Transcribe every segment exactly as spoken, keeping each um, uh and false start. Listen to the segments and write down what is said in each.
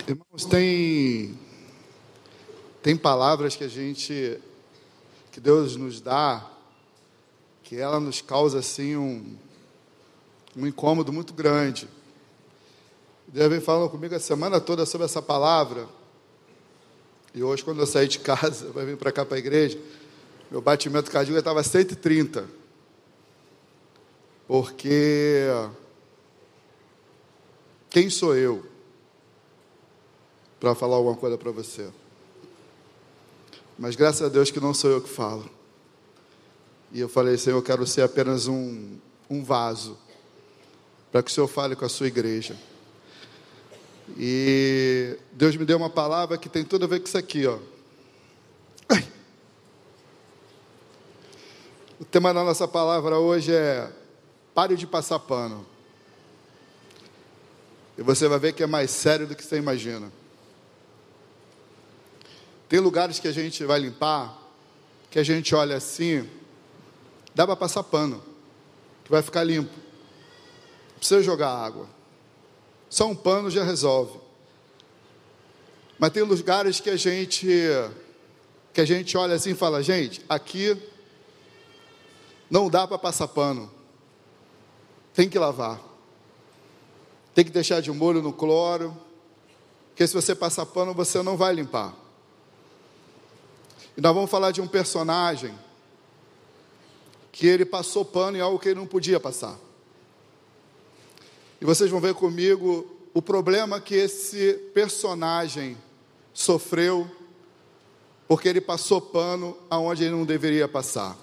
Irmãos, tem, tem palavras que a gente, que Deus nos dá, que ela nos causa assim um, um incômodo muito grande. Deus vem falando comigo a semana toda sobre essa palavra, e hoje quando eu saí de casa, vai vir para cá para a igreja, meu batimento cardíaco estava cento e trinta, porque quem sou eu para falar alguma coisa para você? Mas graças a Deus que não sou eu que falo. E eu falei, Senhor, eu quero ser apenas um, um vaso, para que o Senhor fale com a sua igreja. E Deus me deu uma palavra que tem tudo a ver com isso aqui, ó. Ai. O tema da nossa palavra hoje é: pare de passar pano. E você vai ver que é mais sério do que você imagina. Tem lugares que a gente vai limpar, que a gente olha assim, dá para passar pano, que vai ficar limpo. Não precisa jogar água. Só um pano já resolve. Mas tem lugares que a gente, que a gente olha assim e fala, gente, aqui não dá para passar pano. Tem que lavar. Tem que deixar de molho no cloro, porque se você passar pano, você não vai limpar. E nós vamos falar de um personagem que ele passou pano em algo que ele não podia passar. E vocês vão ver comigo o problema que esse personagem sofreu, porque ele passou pano aonde ele não deveria passar.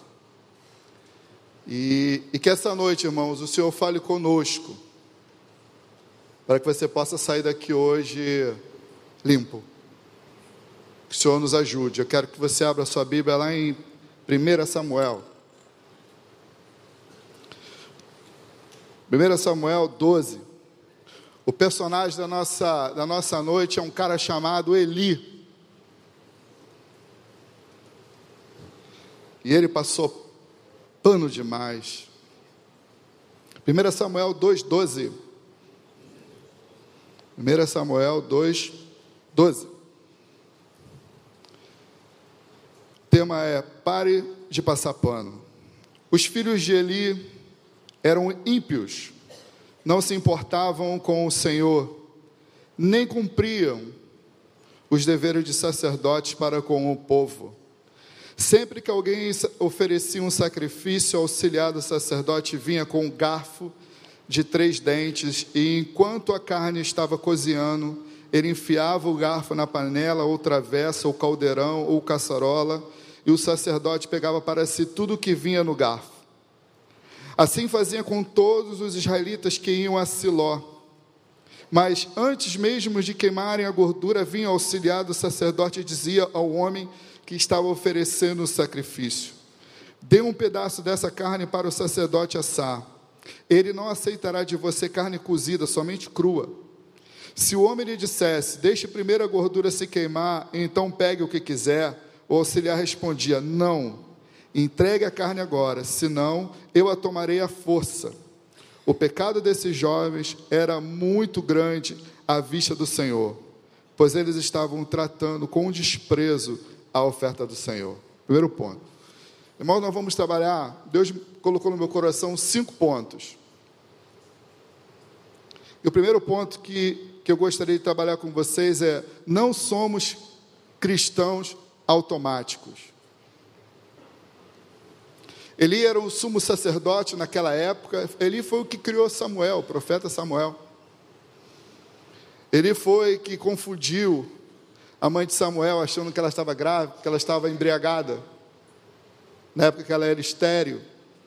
E, e que essa noite, irmãos, o Senhor fale conosco, para que você possa sair daqui hoje limpo. Que o Senhor nos ajude. Eu quero que você abra a sua Bíblia lá em primeiro Samuel. primeiro Samuel doze. O personagem da nossa, da nossa noite é um cara chamado Eli. E ele passou pano demais. primeiro Samuel dois, doze. primeiro Samuel dois, doze. O tema é: pare de passar pano. Os filhos de Eli eram ímpios, não se importavam com o Senhor, nem cumpriam os deveres de sacerdotes para com o povo. Sempre que alguém oferecia um sacrifício, o auxiliar do sacerdote vinha com um garfo de três dentes, e enquanto a carne estava cozinhando, ele enfiava o garfo na panela, ou travessa, ou caldeirão, ou caçarola, e o sacerdote pegava para si tudo o que vinha no garfo. Assim fazia com todos os israelitas que iam a Siló. Mas antes mesmo de queimarem a gordura, vinha o auxiliar do sacerdote e dizia ao homem que estava oferecendo o sacrifício: dê um pedaço dessa carne para o sacerdote assar. Ele não aceitará de você carne cozida, somente crua. Se o homem lhe dissesse: deixe primeiro a gordura se queimar, então pegue o que quiser, o auxiliar respondia: não, entregue a carne agora, senão eu a tomarei à força. O pecado desses jovens era muito grande à vista do Senhor, pois eles estavam tratando com desprezo a oferta do Senhor. Primeiro ponto. Irmãos, nós vamos trabalhar, Deus colocou no meu coração cinco pontos. E o primeiro ponto que, que eu gostaria de trabalhar com vocês é: não somos cristãos automáticos. Eli era o sumo sacerdote naquela época. Eli foi o que criou Samuel, o profeta Samuel. Ele foi que confundiu a mãe de Samuel, achando que ela estava grávida, que ela estava embriagada, na época que ela era estéril.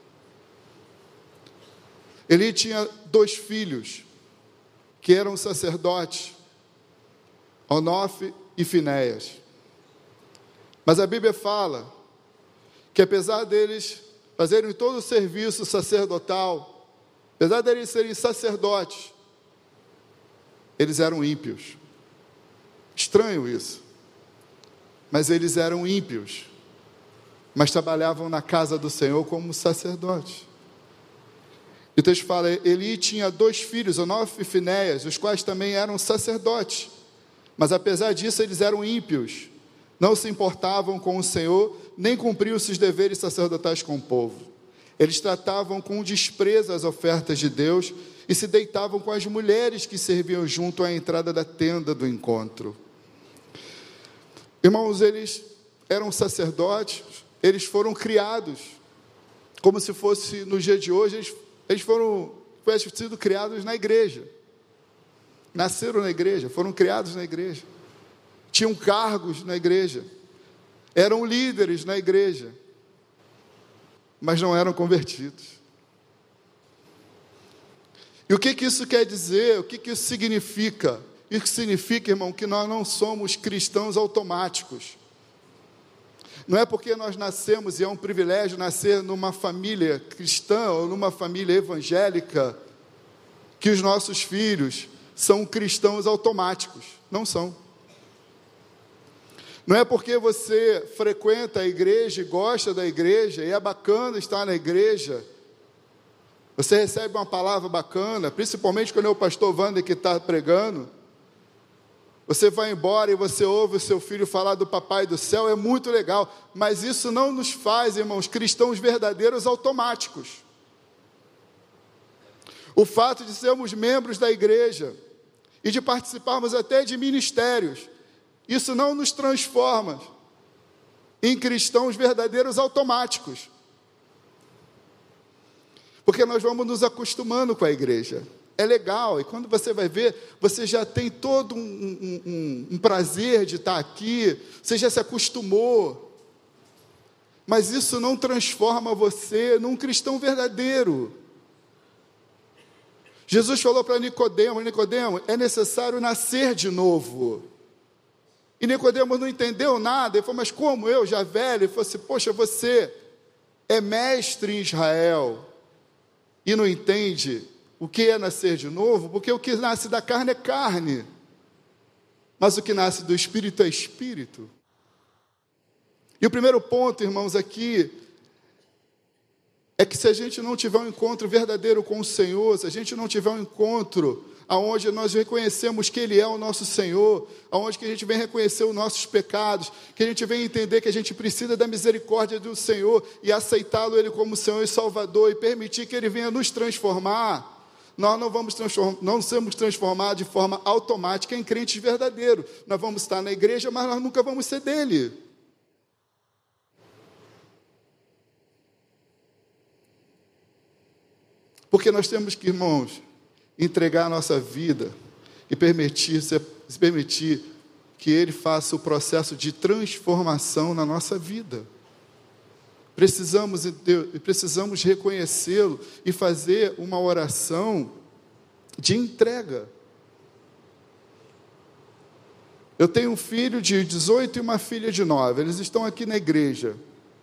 Eli tinha dois filhos, que eram sacerdotes, Onofe e Finéias. Mas a Bíblia fala que apesar deles fazerem todo o serviço sacerdotal, apesar deles serem sacerdotes, eles eram ímpios. Estranho isso. Mas eles eram ímpios, mas trabalhavam na casa do Senhor como sacerdotes. E o texto fala: Eli tinha dois filhos, Onofe e Finéias, os quais também eram sacerdotes. Mas apesar disso, eles eram ímpios, não se importavam com o Senhor, nem cumpriam seus deveres sacerdotais com o povo. Eles tratavam com desprezo as ofertas de Deus e se deitavam com as mulheres que serviam junto à entrada da tenda do encontro. Irmãos, eles eram sacerdotes, eles foram criados, como se fosse no dia de hoje, eles, eles foram, foram sido criados na igreja. Nasceram na igreja, foram criados na igreja, tinham cargos na igreja, eram líderes na igreja, mas não eram convertidos. E o que que isso quer dizer? O que que isso significa? Isso significa, irmão, que nós não somos cristãos automáticos. Não é porque nós nascemos, e é um privilégio nascer numa família cristã ou numa família evangélica, que os nossos filhos são cristãos automáticos. Não são. Não é porque você frequenta a igreja e gosta da igreja, e é bacana estar na igreja, você recebe uma palavra bacana, principalmente quando é o pastor Wander que está pregando, você vai embora e você ouve o seu filho falar do papai do céu, é muito legal, mas isso não nos faz, irmãos, cristãos verdadeiros automáticos. O fato de sermos membros da igreja e de participarmos até de ministérios, isso não nos transforma em cristãos verdadeiros automáticos. Porque nós vamos nos acostumando com a igreja. É legal, e quando você vai ver, você já tem todo um, um, um, um prazer de estar aqui, você já se acostumou. Mas isso não transforma você num cristão verdadeiro. Jesus falou para Nicodemo, Nicodemo, é necessário nascer de novo. E Nicodemo não entendeu nada, ele falou, mas como eu, já velho? Ele falou assim, poxa, você é mestre em Israel e não entende o que é nascer de novo? Porque o que nasce da carne é carne, mas o que nasce do Espírito é Espírito. E o primeiro ponto, irmãos, aqui, é que se a gente não tiver um encontro verdadeiro com o Senhor, se a gente não tiver um encontro aonde nós reconhecemos que Ele é o nosso Senhor, aonde que a gente vem reconhecer os nossos pecados, que a gente vem entender que a gente precisa da misericórdia do Senhor e aceitá-lo Ele como Senhor e Salvador e permitir que Ele venha nos transformar, nós não vamos transformar, não sermos transformados de forma automática em crentes verdadeiros. Nós vamos estar na igreja, mas nós nunca vamos ser dele. Porque nós temos que, irmãos, entregar a nossa vida e permitir, se permitir que Ele faça o processo de transformação na nossa vida. Precisamos, precisamos reconhecê-lo e fazer uma oração de entrega. Eu tenho um filho de dezoito e uma filha de nove, eles estão aqui na igreja.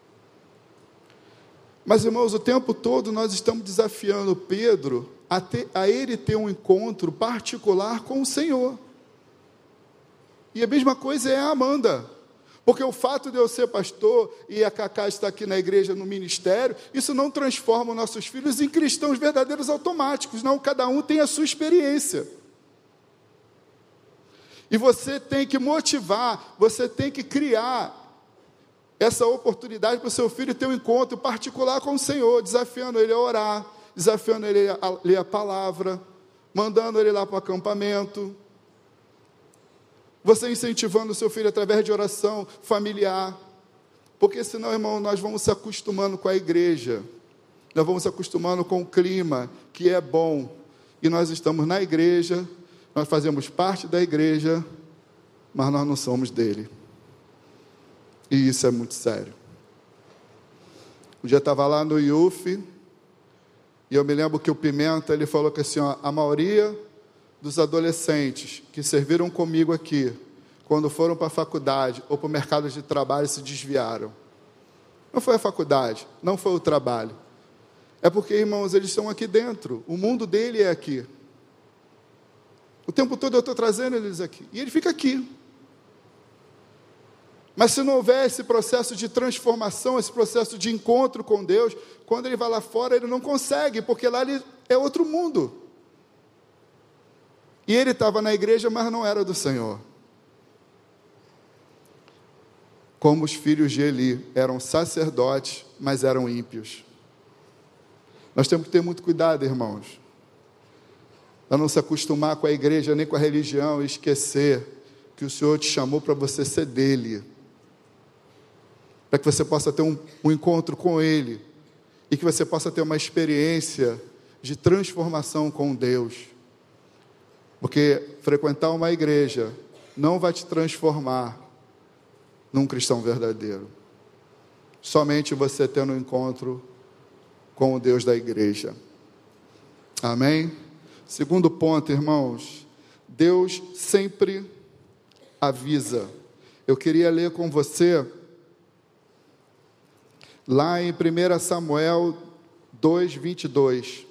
Mas, irmãos, o tempo todo nós estamos desafiando Pedro a, ter, a ele ter um encontro particular com o Senhor. E a mesma coisa é a Amanda. Porque o fato de eu ser pastor e a Cacá estar aqui na igreja, no ministério, isso não transforma os nossos filhos em cristãos verdadeiros automáticos. Não, cada um tem a sua experiência. E você tem que motivar, você tem que criar essa oportunidade para o seu filho ter um encontro particular com o Senhor, desafiando ele a orar, desafiando ele a ler a palavra, mandando ele lá para o acampamento, você incentivando o seu filho através de oração familiar, porque senão, irmão, nós vamos se acostumando com a igreja, nós vamos se acostumando com o clima, que é bom, e nós estamos na igreja, nós fazemos parte da igreja, mas nós não somos dele. E isso é muito sério. Um dia eu estava lá no I U F, e eu me lembro que o Pimenta, ele falou que assim, ó, a maioria dos adolescentes que serviram comigo aqui, quando foram para a faculdade ou para o mercado de trabalho, se desviaram. Não foi a faculdade, não foi o trabalho. É porque, irmãos, eles estão aqui dentro. O mundo dele é aqui. O tempo todo eu estou trazendo eles aqui. E ele fica aqui. Mas se não houver esse processo de transformação, esse processo de encontro com Deus, quando ele vai lá fora, ele não consegue, porque lá ele é outro mundo. E ele estava na igreja, mas não era do Senhor. como os filhos de Eli, eram sacerdotes, mas eram ímpios. Nós temos que ter muito cuidado, irmãos, para não se acostumar com a igreja, nem com a religião, e esquecer que o Senhor te chamou para você ser dele, para que você possa ter um, um encontro com Ele, e que você possa ter uma experiência de transformação com Deus, porque frequentar uma igreja não vai te transformar num cristão verdadeiro, somente você tendo um encontro com o Deus da igreja. Amém? Segundo ponto, irmãos, Deus sempre avisa. Eu queria ler com você lá em primeiro Samuel dois, vinte e dois.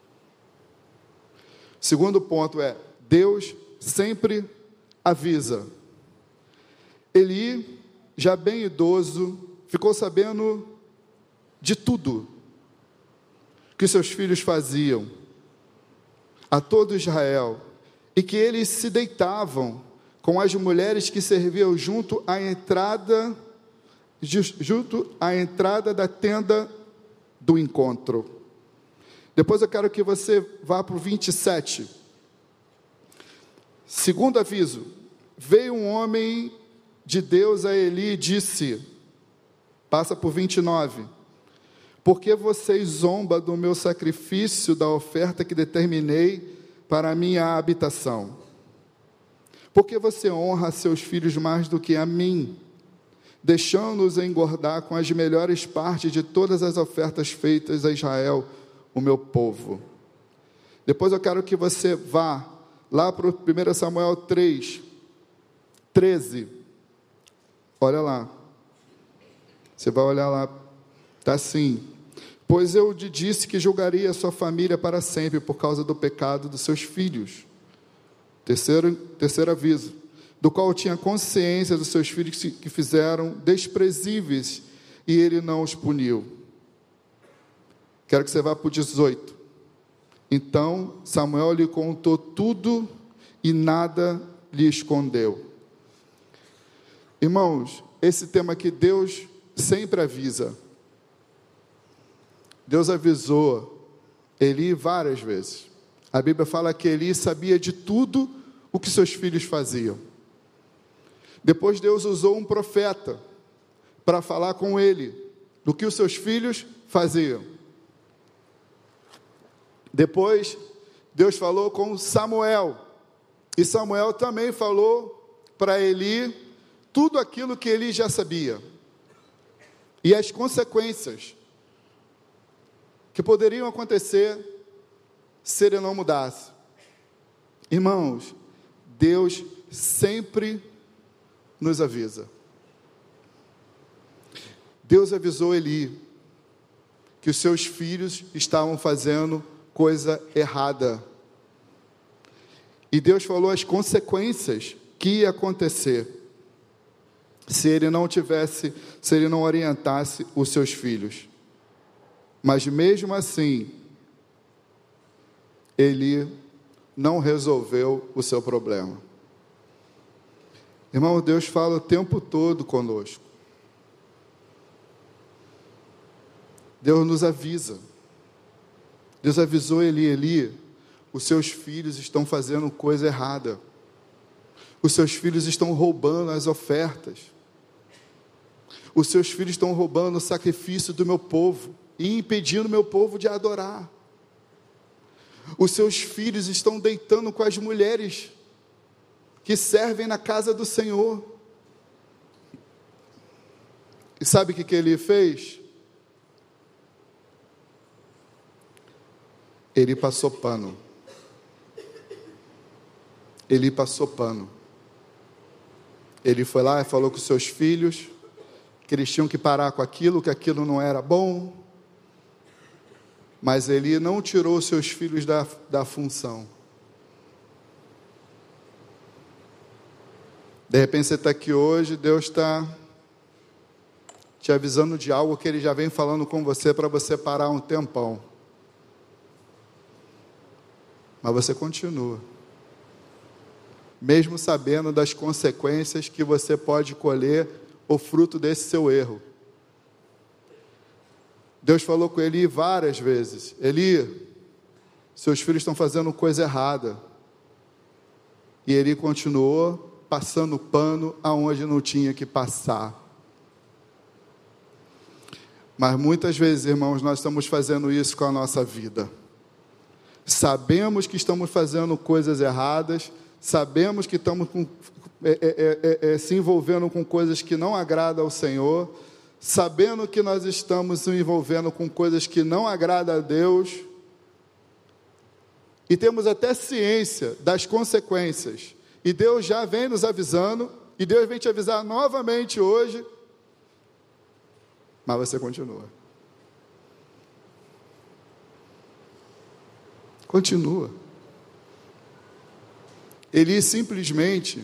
Segundo ponto é, Deus sempre avisa. Eli, já bem idoso, ficou sabendo de tudo que seus filhos faziam a todo Israel, e que eles se deitavam com as mulheres que serviam junto à entrada, junto à entrada da tenda do encontro. Depois eu quero que você vá para o vinte e sete. Segundo aviso, veio um homem de Deus a Eli e disse, passa por vinte e nove, porque vocês zombam do meu sacrifício, da oferta que determinei para a minha habitação? Porque você honra seus filhos mais do que a mim, deixando-os engordar com as melhores partes de todas as ofertas feitas a Israel, o meu povo? Depois eu quero que você vá lá para o primeiro Samuel três, treze. Olha lá. Você vai olhar lá. Está assim: pois eu lhe disse que julgaria a sua família para sempre por causa do pecado dos seus filhos. Terceiro, terceiro aviso, do qual tinha consciência dos seus filhos que fizeram desprezíveis, e ele não os puniu. Quero que você vá para o dezoito. Então Samuel lhe contou tudo e nada lhe escondeu. Irmãos, esse tema aqui, Deus sempre avisa. Deus avisou Eli várias vezes. A Bíblia fala que Eli sabia de tudo o que seus filhos faziam. Depois Deus usou um profeta para falar com ele do que os seus filhos faziam. Depois Deus falou com Samuel, e Samuel também falou para Eli tudo aquilo que Eli já sabia, e as consequências que poderiam acontecer se ele não mudasse. Irmãos, Deus sempre nos avisa. Deus avisou Eli que os seus filhos estavam fazendo coisa errada, e Deus falou as consequências que ia acontecer se ele não tivesse, se ele não orientasse os seus filhos. Mas mesmo assim, ele não resolveu o seu problema. Irmão, Deus fala o tempo todo conosco. Deus nos avisa. Deus avisou Eli, Eli, os seus filhos estão fazendo coisa errada. Os seus filhos estão roubando as ofertas. Os seus filhos estão roubando o sacrifício do meu povo e impedindo o meu povo de adorar. Os seus filhos estão deitando com as mulheres que servem na casa do Senhor. E sabe o que, que ele fez? Ele passou pano. Ele passou pano. Ele foi lá e falou com os seus filhos que eles tinham que parar com aquilo, que aquilo não era bom. Mas ele não tirou os seus filhos da, da função. De repente você está aqui hoje, Deus está te avisando de algo que Ele já vem falando com você para você parar um tempão. Mas você continua. Mesmo sabendo das consequências que você pode colher o fruto desse seu erro. Deus falou com Eli várias vezes: Eli, seus filhos estão fazendo coisa errada. E Eli continuou passando pano aonde não tinha que passar. Mas muitas vezes, irmãos, nós estamos fazendo isso com a nossa vida. Sabemos que estamos fazendo coisas erradas, sabemos que estamos com, é, é, é, é, se envolvendo com coisas que não agradam ao Senhor, sabendo que nós estamos nos envolvendo com coisas que não agradam a Deus, e temos até ciência das consequências, e Deus já vem nos avisando, e Deus vem te avisar novamente hoje, mas você continua. Continua. Eli simplesmente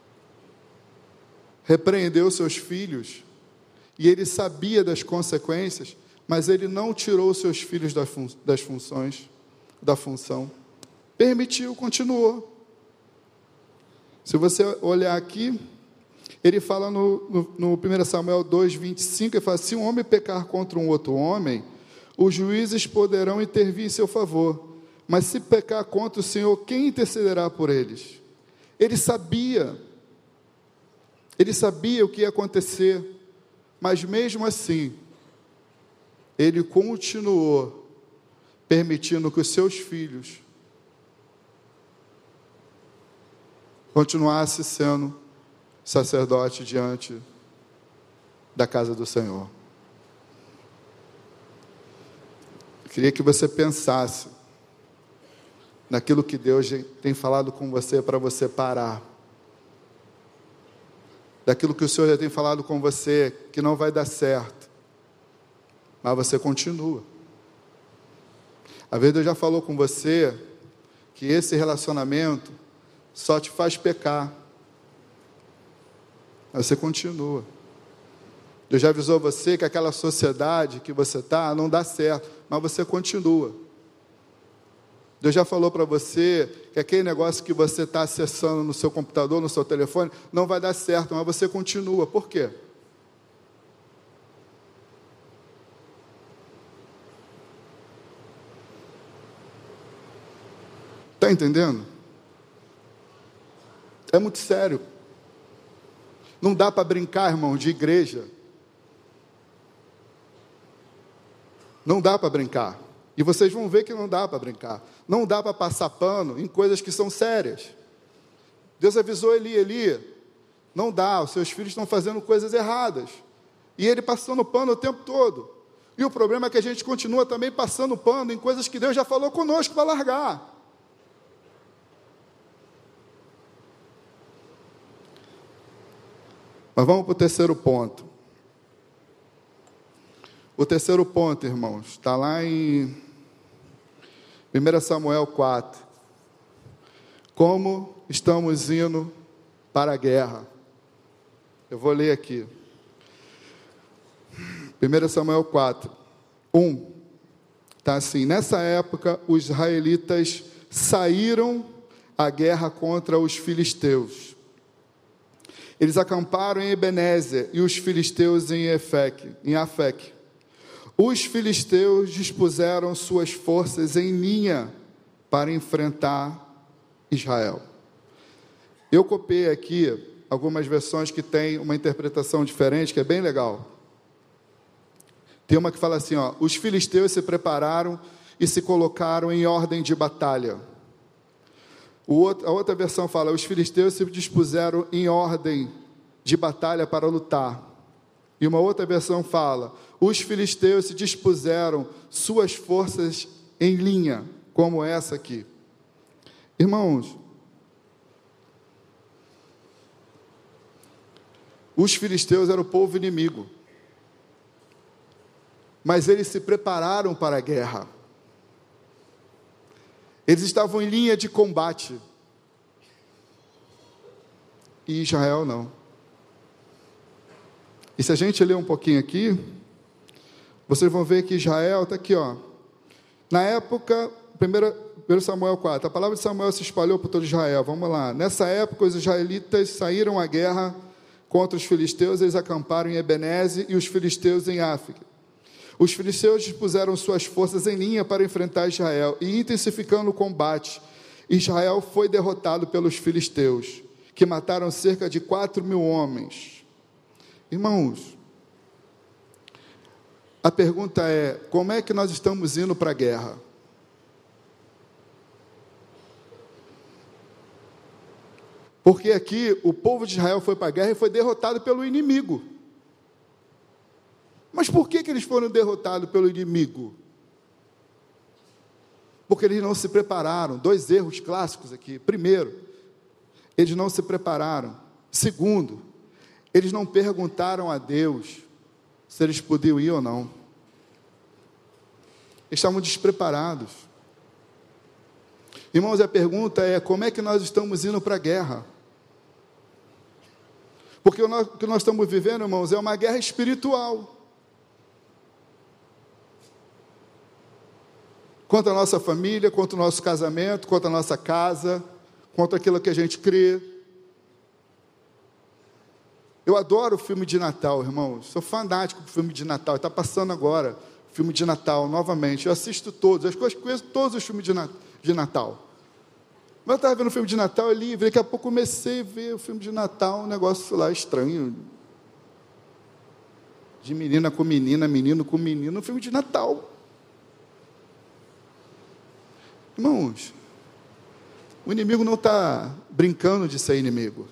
repreendeu seus filhos, e ele sabia das consequências, mas ele não tirou seus filhos das, fun- das funções, da função. Permitiu, continuou. Se você olhar aqui, ele fala no, no, no primeiro Samuel dois, vinte e cinco, ele fala: se um homem pecar contra um outro homem, os juízes poderão intervir em seu favor, mas se pecar contra o Senhor, quem intercederá por eles? Ele sabia, ele sabia o que ia acontecer, mas mesmo assim, ele continuou permitindo que os seus filhos continuassem sendo sacerdote diante da casa do Senhor. Eu queria que você pensasse naquilo que Deus tem falado com você para você parar, daquilo que o Senhor já tem falado com você que não vai dar certo, mas você continua. Às vezes Deus já falou com você que esse relacionamento só te faz pecar, mas você continua. Deus já avisou você que aquela sociedade que você está não dá certo, mas você continua. Deus já falou para você que aquele negócio que você está acessando no seu computador, no seu telefone, não vai dar certo, mas você continua. Por quê? Está entendendo? É muito sério. Não dá para brincar, irmão, de igreja. Não dá para brincar. E vocês vão ver que não dá para brincar. Não dá para passar pano em coisas que são sérias. Deus avisou Eli, Eli, não dá, os seus filhos estão fazendo coisas erradas. E ele passando pano o tempo todo. E o problema é que a gente continua também passando pano em coisas que Deus já falou conosco para largar. Mas vamos para o terceiro ponto. O terceiro ponto, irmãos, está lá em primeiro Samuel quatro. Como estamos indo para a guerra. Eu vou ler aqui. primeiro Samuel quatro, um. Está assim: nessa época, os israelitas saíram à guerra contra os filisteus. Eles acamparam em Ebenezer e os filisteus em Efeque, em Afeque. Os filisteus dispuseram suas forças em linha para enfrentar Israel. Eu copiei aqui algumas versões que têm uma interpretação diferente, que é bem legal. Tem uma que fala assim, ó: os filisteus se prepararam e se colocaram em ordem de batalha. O outro, a outra versão fala: os filisteus se dispuseram em ordem de batalha para lutar. E uma outra versão fala: os filisteus se dispuseram suas forças em linha, como essa aqui. Irmãos, os filisteus eram o povo inimigo, mas eles se prepararam para a guerra. Eles estavam em linha de combate. E Israel não. E se a gente ler um pouquinho aqui, vocês vão ver que Israel está aqui, ó. Na época, primeiro Samuel quatro, a palavra de Samuel se espalhou por todo Israel. Vamos lá. Nessa época, os israelitas saíram à guerra contra os filisteus, eles acamparam em Ebeneze e os filisteus em África. Os filisteus dispuseram suas forças em linha para enfrentar Israel, e intensificando o combate, Israel foi derrotado pelos filisteus, que mataram cerca de quatro mil homens. Irmãos, a pergunta é, como é que nós estamos indo para a guerra? Porque aqui o povo de Israel foi para a guerra e foi derrotado pelo inimigo. Mas por que, que eles foram derrotados pelo inimigo? Porque eles não se prepararam. Dois erros clássicos aqui. Primeiro, eles não se prepararam. Segundo, eles não perguntaram a Deus se eles podiam ir ou não. Eles estavam despreparados. Irmãos, a pergunta é, como é que nós estamos indo para a guerra? Porque o que nós estamos vivendo, irmãos, é uma guerra espiritual. Contra a nossa família, contra o nosso casamento, contra a nossa casa, contra aquilo que a gente crê. Eu adoro o filme de Natal, irmãos. Sou fanático do filme de Natal. Está passando agora, filme de Natal, novamente. Eu assisto todos, acho que eu conheço todos os filmes de, na, de Natal. Mas eu estava vendo o filme de Natal ali, daqui a pouco comecei a ver o filme de Natal, um negócio lá estranho. De menina com menina, menino com menino, um filme de Natal. Irmãos, o inimigo não está brincando de ser inimigo.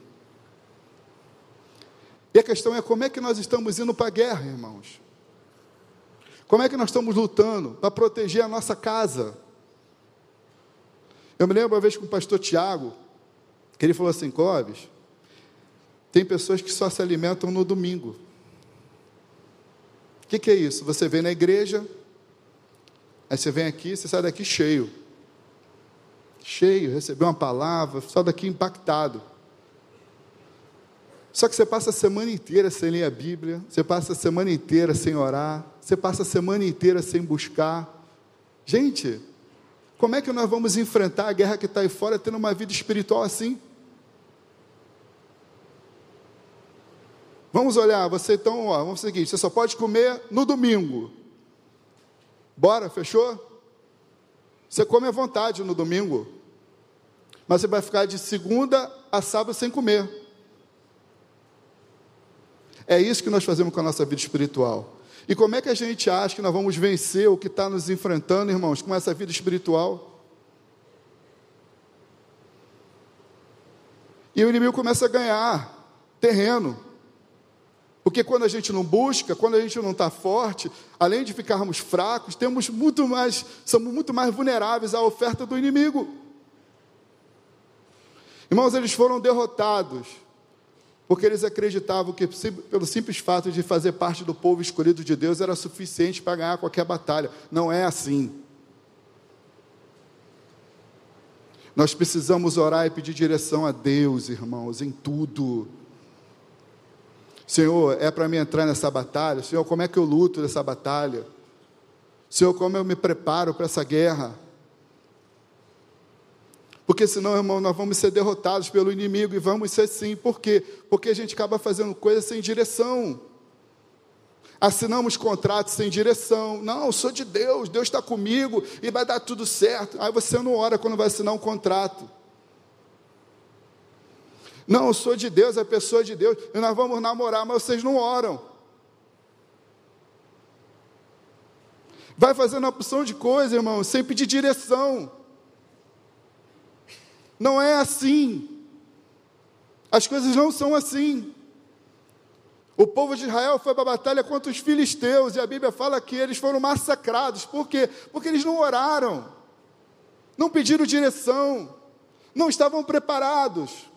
E a questão é como é que nós estamos indo para a guerra, irmãos? Como é que nós estamos lutando para proteger a nossa casa? Eu me lembro uma vez com o pastor Tiago, que ele falou assim, Clóvis, tem pessoas que só se alimentam no domingo. O que, que é isso? Você vem na igreja, aí você vem aqui, você sai daqui cheio. Cheio, recebeu uma palavra, sai daqui impactado. Só que você passa a semana inteira sem ler a Bíblia, você passa a semana inteira sem orar, você passa a semana inteira sem buscar. Gente, como é que nós vamos enfrentar a guerra que está aí fora tendo uma vida espiritual assim? Vamos olhar, você então, ó, vamos fazer o seguinte, você só pode comer no domingo. Bora, fechou? Você come à vontade no domingo, mas você vai ficar de segunda a sábado sem comer. É isso que nós fazemos com a nossa vida espiritual. E como é que a gente acha que nós vamos vencer o que está nos enfrentando, irmãos, com essa vida espiritual? E o inimigo começa a ganhar terreno. Porque quando a gente não busca, quando a gente não está forte, além de ficarmos fracos, temos muito mais, somos muito mais vulneráveis à oferta do inimigo. Irmãos, eles foram derrotados, porque eles acreditavam que pelo simples fato de fazer parte do povo escolhido de Deus era suficiente para ganhar qualquer batalha. Não é assim. Nós precisamos orar e pedir direção a Deus, irmãos, em tudo. Senhor, é para mim entrar nessa batalha? Senhor, como é que eu luto nessa batalha? Senhor, como eu me preparo para essa guerra? Porque senão, irmão, nós vamos ser derrotados pelo inimigo, e vamos ser sim. Por quê? Porque a gente acaba fazendo coisas sem direção. Assinamos contratos sem direção. Não, eu sou de Deus, Deus está comigo e vai dar tudo certo. Aí você não ora quando vai assinar um contrato. Não, eu sou de Deus, a pessoa é de Deus, e nós vamos namorar, mas vocês não oram. Vai fazendo uma opção de coisa, irmão, sem pedir direção. Não é assim. As coisas não são assim. O povo de Israel foi para a batalha contra os filisteus, e a Bíblia fala que eles foram massacrados. Por quê? Porque eles não oraram, não pediram direção, não estavam preparados.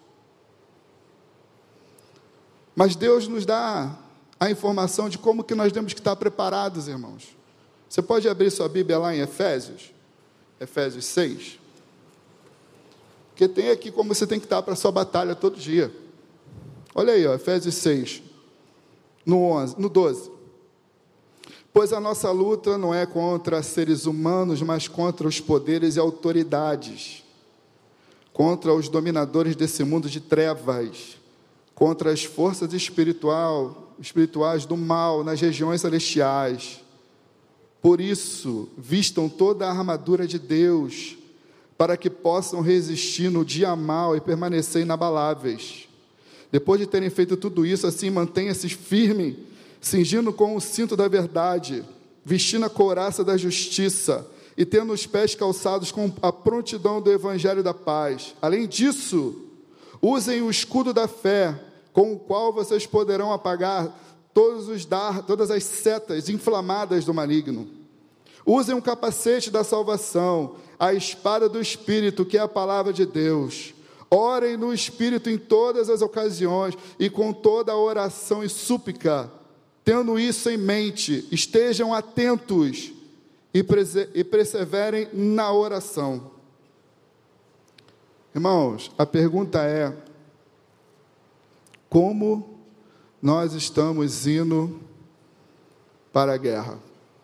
Mas Deus nos dá a informação de como que nós temos que estar preparados, irmãos. Você pode abrir sua Bíblia lá em Efésios, Efésios seis. Porque tem aqui como você tem que estar para a sua batalha todo dia. Olha aí, ó, Efésios seis, no, onze, no doze. Pois a nossa luta não é contra seres humanos, mas contra os poderes e autoridades, contra os dominadores desse mundo de trevas, contra as forças espiritual, espirituais do mal nas regiões celestiais. Por isso, vistam toda a armadura de Deus, para que possam resistir no dia mau e permanecer inabaláveis. Depois de terem feito tudo isso, assim, mantenha-se firme, cingindo com o cinto da verdade, vestindo a couraça da justiça e tendo os pés calçados com a prontidão do evangelho da paz. Além disso, usem o escudo da fé, com o qual vocês poderão apagar todos os dar, todas as setas inflamadas do maligno. Usem o capacete da salvação, a espada do Espírito, que é a palavra de Deus. Orem no Espírito em todas as ocasiões e com toda a oração e súplica. Tendo isso em mente, estejam atentos e, prese- e perseverem na oração. Irmãos, a pergunta é: como nós estamos indo para a guerra?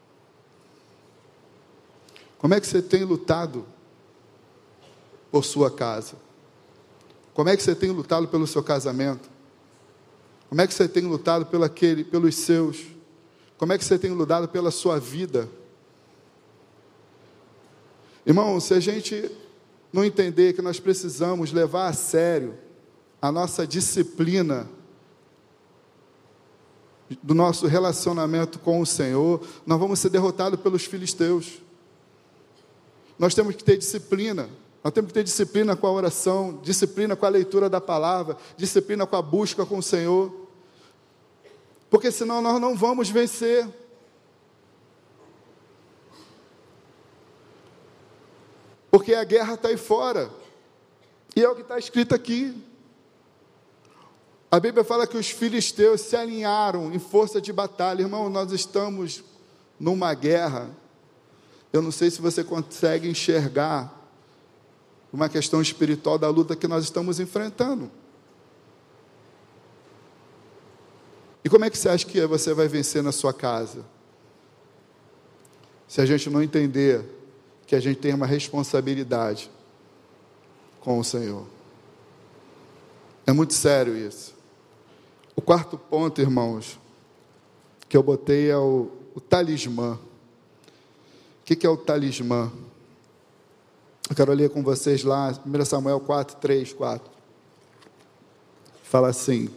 Como é que você tem lutado por sua casa? Como é que você tem lutado pelo seu casamento? Como é que você tem lutado pelo aquele, pelos seus? Como é que você tem lutado pela sua vida? Irmão, se a gente não entender que nós precisamos levar a sério a nossa disciplina do nosso relacionamento com o Senhor, nós vamos ser derrotados pelos filisteus. Nós temos que ter disciplina, nós temos que ter disciplina com a oração, disciplina com a leitura da palavra, disciplina com a busca com o Senhor, porque senão nós não vamos vencer. Porque a guerra está aí fora, e é o que está escrito aqui. A Bíblia fala que os filisteus se alinharam em força de batalha. Irmão, nós estamos numa guerra. Eu não sei se você consegue enxergar uma questão espiritual da luta que nós estamos enfrentando. E como é que você acha que você vai vencer na sua casa? Se a gente não entender que a gente tem uma responsabilidade com o Senhor. É muito sério isso. O quarto ponto, irmãos, que eu botei é o, o talismã. O que, que é o talismã? Eu quero ler com vocês lá, primeiro Samuel quatro, três, quatro. Fala assim.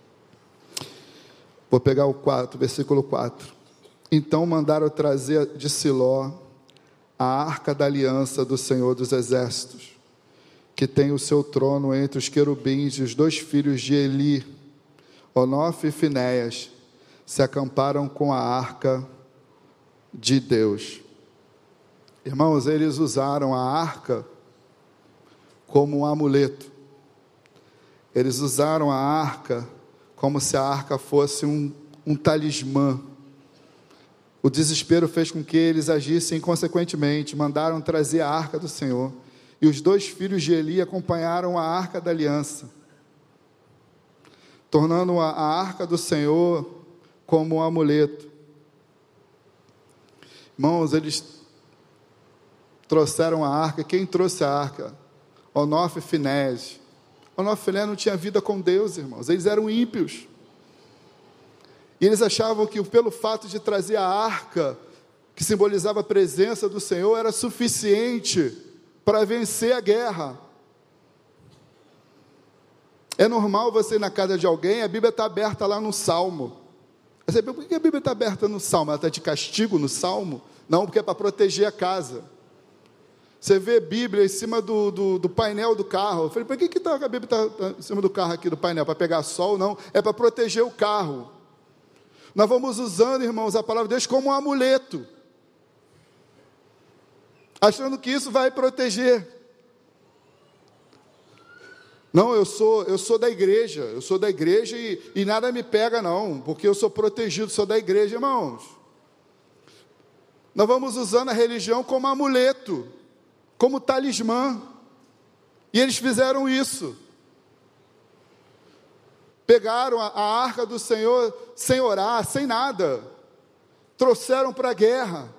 Vou pegar o quatro, versículo quatro. Então mandaram trazer de Siló a arca da aliança do Senhor dos Exércitos, que tem o seu trono entre os querubins, e os dois filhos de Eli, Onofe e Finéias, se acamparam com a arca de Deus. Irmãos, eles usaram a arca como um amuleto. Eles usaram a arca como se a arca fosse um, um talismã. O desespero fez com que eles agissem consequentemente, mandaram trazer a arca do Senhor. E os dois filhos de Eli acompanharam a arca da aliança, tornando a, a arca do Senhor como um amuleto. Irmãos, eles trouxeram a arca. Quem trouxe a arca? Onofe e Finéias. Onofe e Finéias não tinha vida com Deus, irmãos. Eles eram ímpios. E eles achavam que pelo fato de trazer a arca, que simbolizava a presença do Senhor, era suficiente para vencer a guerra. É normal você ir na casa de alguém, a Bíblia está aberta lá no Salmo. Você pensa, por que a Bíblia está aberta no Salmo? Ela está de castigo no Salmo? Não, porque é para proteger a casa. Você vê Bíblia em cima do, do, do painel do carro. Eu falei, por que, que tá, a Bíblia está em cima do carro aqui, do painel? Para pegar sol? Não, é para proteger o carro. Nós vamos usando, irmãos, a palavra de Deus como um amuleto, achando que isso vai proteger. Não, eu sou, eu sou da igreja, eu sou da igreja e, e nada me pega não, porque eu sou protegido, sou da igreja, irmãos. Nós vamos usando a religião como amuleto, como talismã, e eles fizeram isso. Pegaram a, a arca do Senhor sem orar, sem nada, trouxeram para a guerra.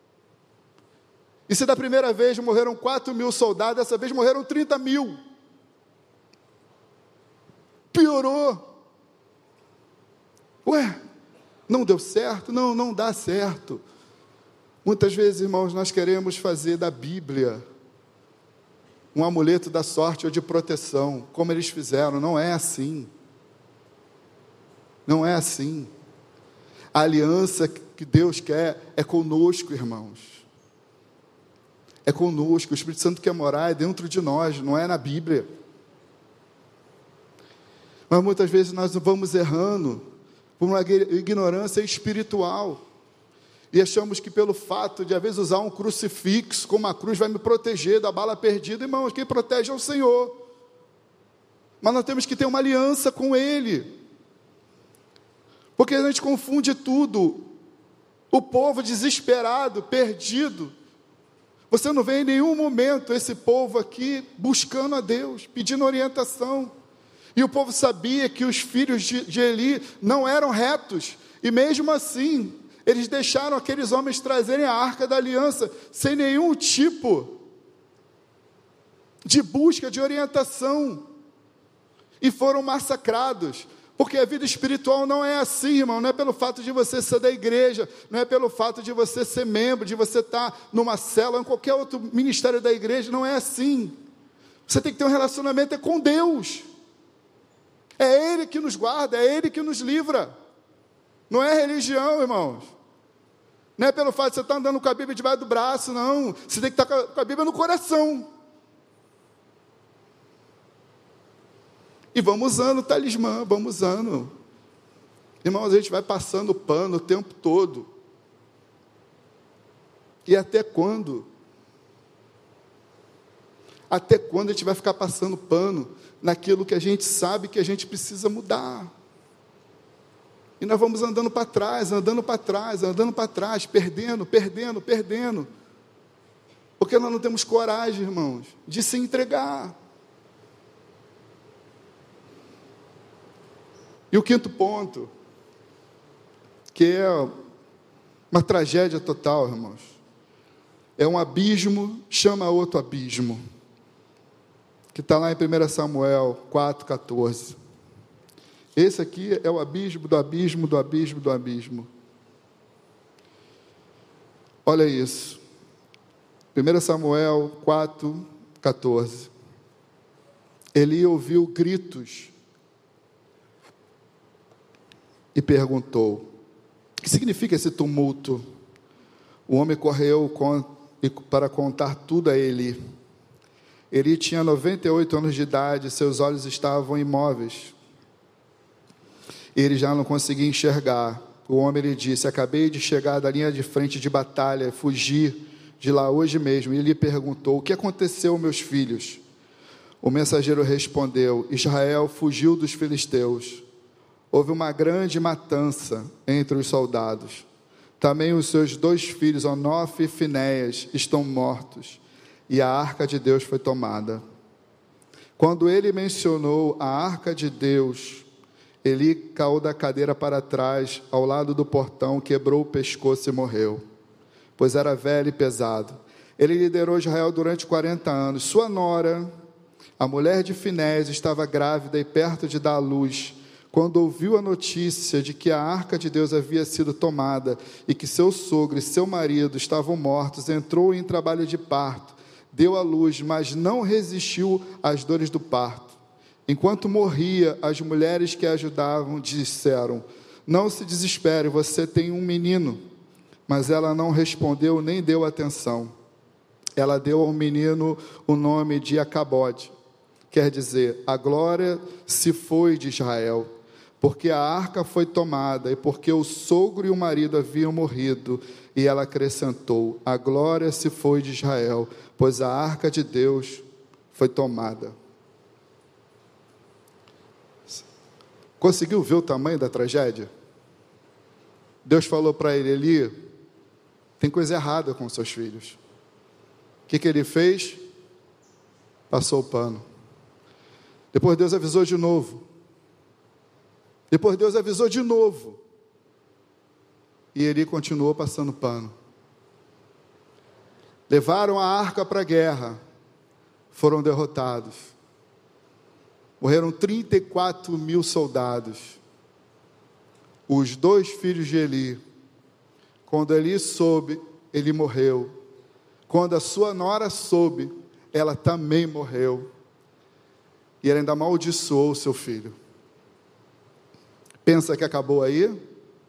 E se da primeira vez morreram quatro mil soldados, dessa vez morreram trinta mil. Piorou. Ué, não deu certo? Não, não dá certo. Muitas vezes, irmãos, nós queremos fazer da Bíblia um amuleto da sorte ou de proteção, como eles fizeram. Não é assim. Não é assim. A aliança que Deus quer é conosco, irmãos. É conosco. O Espírito Santo quer morar é dentro de nós, não é na Bíblia. Mas muitas vezes nós vamos errando por uma ignorância espiritual. E achamos que pelo fato de, às vezes, usar um crucifixo como uma cruz vai me proteger da bala perdida. Irmãos, quem protege é o Senhor. Mas nós temos que ter uma aliança com Ele. Porque a gente confunde tudo. O povo desesperado, perdido. Você não vê em nenhum momento esse povo aqui buscando a Deus, pedindo orientação. E o povo sabia que os filhos de, de Eli não eram retos. E mesmo assim, eles deixaram aqueles homens trazerem a arca da aliança, sem nenhum tipo de busca, de orientação. E foram massacrados. Porque a vida espiritual não é assim, irmão. Não é pelo fato de você ser da igreja, não é pelo fato de você ser membro, de você estar numa célula, em qualquer outro ministério da igreja. Não é assim. Você tem que ter um relacionamento com Deus. É Ele que nos guarda, é Ele que nos livra. Não é religião, irmãos. Não é pelo fato de você estar andando com a Bíblia debaixo do braço, não. Você tem que estar com a Bíblia no coração. E vamos usando o talismã, vamos usando. Irmãos, a gente vai passando o pano o tempo todo. E até quando? Até quando a gente vai ficar passando pano naquilo que a gente sabe que a gente precisa mudar? E nós vamos andando para trás, andando para trás, andando para trás, perdendo, perdendo, perdendo. Porque nós não temos coragem, irmãos, de se entregar. E o quinto ponto, que é uma tragédia total, irmãos, é um abismo, chama outro abismo, que está lá em primeiro Samuel quatro, catorze. Esse aqui é o abismo do abismo, do abismo, do abismo. Olha isso, primeiro Samuel quatro, catorze. Eli ouviu gritos e perguntou: o que significa esse tumulto? O homem correu para contar tudo a Eli. Eli tinha noventa e oito anos de idade, seus olhos estavam imóveis. Ele já não conseguia enxergar. O homem lhe disse: acabei de chegar da linha de frente de batalha, fugi de lá hoje mesmo. E ele perguntou: o que aconteceu, meus filhos? O mensageiro respondeu: Israel fugiu dos filisteus. Houve uma grande matança entre os soldados. Também os seus dois filhos, Onofe e Finéias, estão mortos, e a arca de Deus foi tomada. Quando ele mencionou a arca de Deus, Eli caiu da cadeira para trás, ao lado do portão, quebrou o pescoço e morreu, pois era velho e pesado. Ele liderou Israel durante quarenta anos. Sua nora, a mulher de Finéias, estava grávida e perto de dar à luz. Quando ouviu a notícia de que a arca de Deus havia sido tomada e que seu sogro e seu marido estavam mortos, entrou em trabalho de parto, deu à luz, mas não resistiu às dores do parto. Enquanto morria, as mulheres que a ajudavam disseram: não se desespere, você tem um menino. Mas ela não respondeu nem deu atenção. Ela deu ao menino o nome de Acabode, quer dizer, a glória se foi de Israel. Porque a arca foi tomada, e porque o sogro e o marido haviam morrido. E ela acrescentou: a glória se foi de Israel, pois a arca de Deus foi tomada. Conseguiu ver o tamanho da tragédia? Deus falou para ele: Eli, tem coisa errada com seus filhos. O que, que ele fez? Passou o pano. Depois Deus avisou de novo. Depois Deus avisou de novo. E Eli continuou passando pano. Levaram a arca para a guerra. Foram derrotados. Morreram trinta e quatro mil soldados. Os dois filhos de Eli, quando Eli soube, ele morreu. Quando a sua nora soube, ela também morreu. E ele ainda amaldiçoou o seu filho. Pensa que acabou aí?